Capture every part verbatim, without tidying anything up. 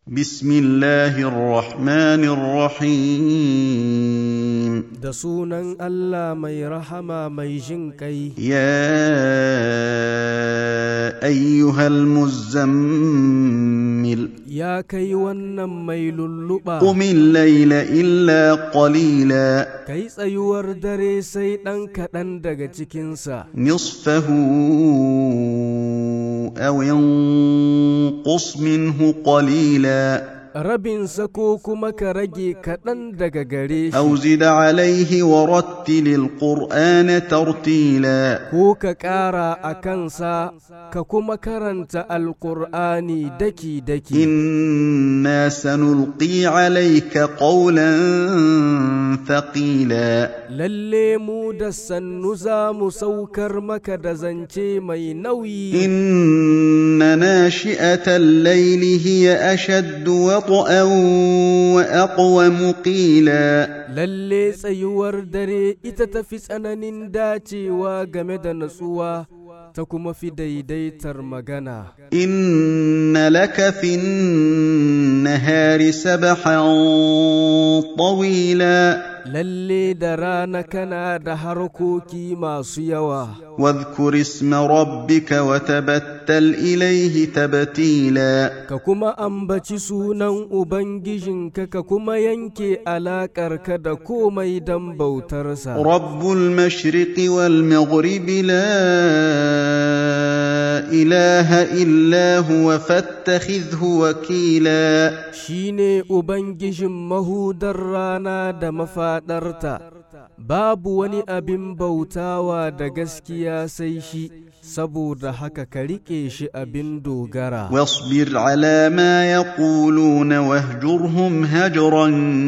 بسم الله الرحمن الرحيم da sunan Allah mai rahama mai jin kai. يا أيها المزمل Ya kai wannan mai lulluɓa, قم الليل إلا قليلا kai tsayuwar dare sai ɗan kaɗan daga cikinsa, نصفه أو ينقص منه قليلا rabinsa ko kuma ka rage kaɗan daga gare shi, أو زد عليه ورتل القرآن ترتيلا ko ka ƙara a kansa ka kuma karanta alƙur'ani daki-daki. إنا سنلقي عليك قولا ثقيلا Lalle mu da sannu za mu saukar maka da zance mai nauyi. إن ناشئة الليل هي أشد وطئا وأقوم قيلا Lalle tsayuwar dare ita tafi tsananin dacewa game da natsuwa ta kuma fi daidaitar magana. إن لك في النهار سبحا طويلا Lalle da rana kana da harkoki masu yawa. واذكر اسم ربك وتبتل إليه تبتيلا Ka kuma ambaci sunan Ubangijinka ka kuma yanke alaƙarka da komai don bautarsa. رب المشرق والمغرب لا إله إلا هو فاتخذه وكيلا Shi ne Ubangijin mahudar rana da mafaɗarta, babu wani abin bautawa da gaskiya sai shi, saboda haka ka riƙe shi abin dogara. واصبر على ما يقولون واهجرهم هجرا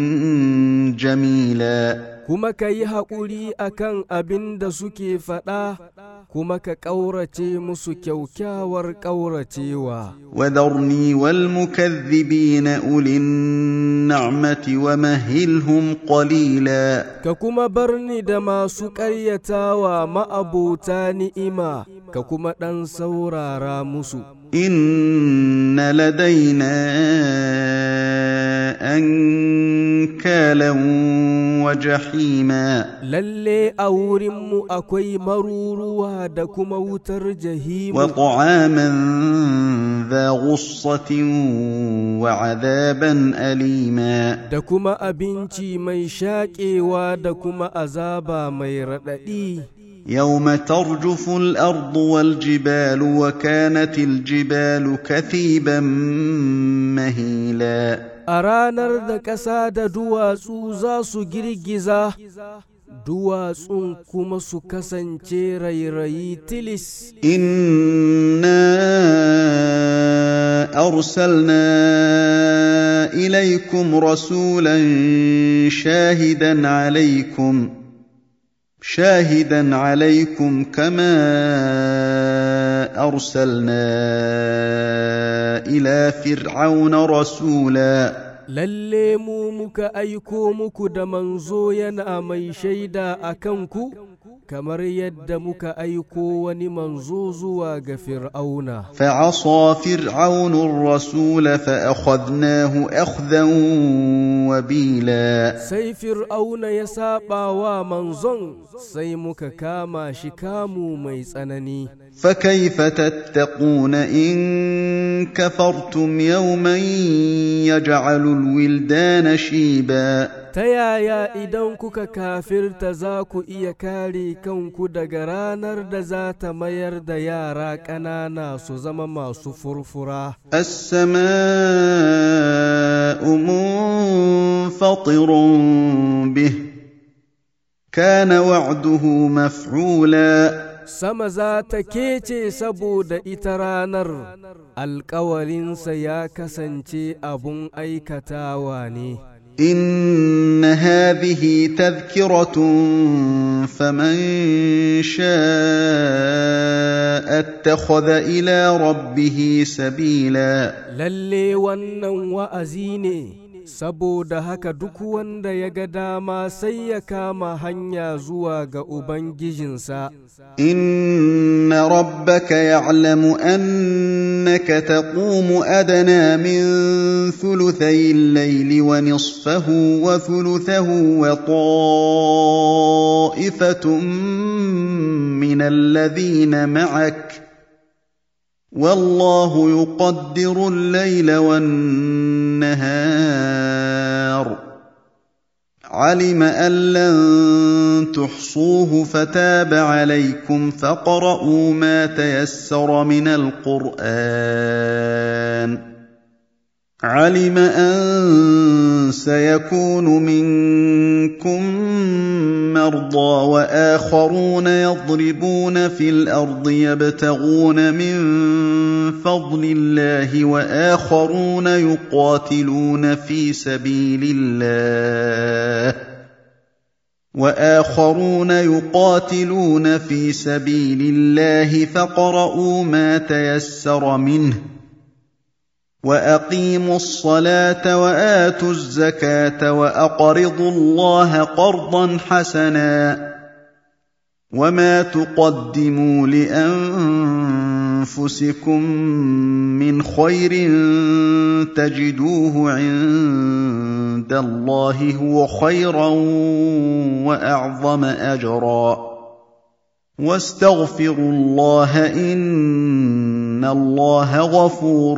جميلا Kuma ka yi haƙuri a kan abin da suke faɗa, kuma ka ƙaurace musu kyaukyawar ƙauracewa. وذرني والمكذبين أولي النعمة ومهلهم قليلا Ka kuma bar ni da masu ƙaryatawa ma'abota ni'ima, ka kuma ɗan saurara musu. إن لدينا أنكالا وجحيما Lalle a wurinmu akwai maruruwa da kuma wutar jahimu, وطعاما ذا غصة وعذابا أليما da kuma abinci mai shaƙewa da kuma azaba mai raɗaɗi. يوم ترجف الأرض والجبال وكانت الجبال كثيبا مهيلا A ranar da ƙasa da duwatsu za su girgiza, duwatsun kuma su kasance rairayi tilis. إنا أرسلنا إليكم رسولا شاهدا عليكم شاهدا عليكم كما أرسلنا إلى فرعون رسولا Lalle mu muka aiko muku da manzo yana mai shaida a kanku, kamar yadda muka aiko wani manzo zuwa ga Fir'auna. فعصى فرعون الرسول فأخذناه أخذا وبيلا Sai Fir'auna ya saɓa wa manzon, sai muka kama shi kamu mai tsanani. فكيف تتقون إن كفرتم يوما يجعل الولدان شيبا Ta yaya idan kuka kafirta za ku iya kare kanku daga ranar da za ta mayar da yara ƙanana su zama masu furfura? السماء منفطر به كان وعده مفعولا Sama za ta kece saboda ita ranar, alkawarinsa ya kasance abun aikatawa ne. إن هذه تذكرة فمن شاء اتخذ إلى ربه سبيلا Lalle wannan wa'azi ne, saboda haka duk wanda ya ga dama sai ya kama hanya zuwa ga Ubangijinsa. إن إن ربك يعلم أنك تقوم أدنى من ثلثي الليل ونصفه وثلثه وطائفة من الذين معك والله يقدر الليل والنهار علم أن لن تحصوه فتاب عليكم فاقرؤوا ما تيسر من القرآن علم أن سيكون منكم مرضى وآخرون يضربون في الأرض يبتغون من فضل الله وآخرون يقاتلون في سبيل الله وآخرون يقاتلون في سبيل الله فاقرؤوا ما تيسر منه وأقيموا الصلاة وآتوا الزكاة وأقرضوا الله قرضا حسنا وما تقدموا لأنفسكم من خير تجدوه عند الله هو خيرا وأعظم أجرا واستغفروا الله إن الله غفور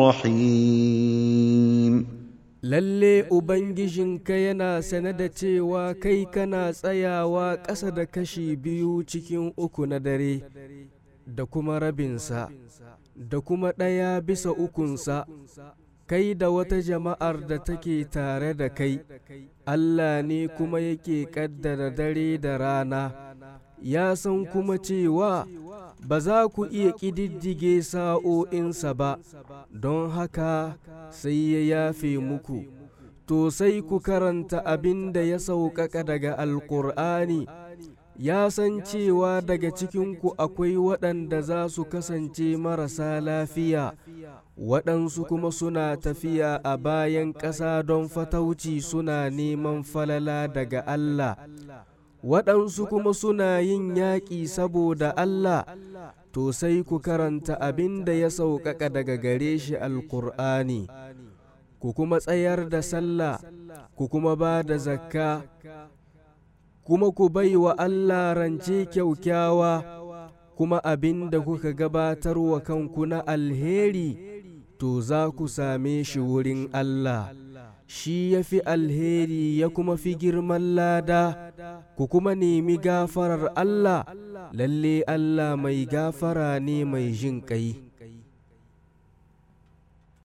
رحيم lalle Ubangijinka yana sane da cewa kai kana tsayawa ƙasa da kashi biyu cikin uku na dare, da kuma rabinsa, da kuma ɗaya bisa ukunsa, kai da wata jama'ar da take tare da kai, Allah ne kuma yake ƙaddara dare da rana, ya san kuma cewa ba za ku iya ƙididdige sa'o'insa ba, don haka sai ya yafe muku. To sai ku karanta abin da ya sauƙaƙa daga Alƙur'ani, ya san cewa daga cikinku akwai waɗanda za su kasance marasa lafiya, waɗansu kuma suna tafiya a bayan ƙasa don fatauci suna neman falala daga Allah. Waɗansu kuma suna yin yaƙi saboda Allah, to sai ku karanta abin da ya sauƙaƙa daga gare shi Alƙur'ani, ku kuma tsayar da sallah, ku kuma ba da zakka, kuma ku bai wa Allah rance kyaukyawa, kuma abin da kuka gabatar wa kanku na alheri, to za ku same shi wurin Allah. Shi ya fi alheri ya kuma fi girman lada, ku kuma nemi gafarar Allah, lalle Allah mai gafara ne mai jin ƙai.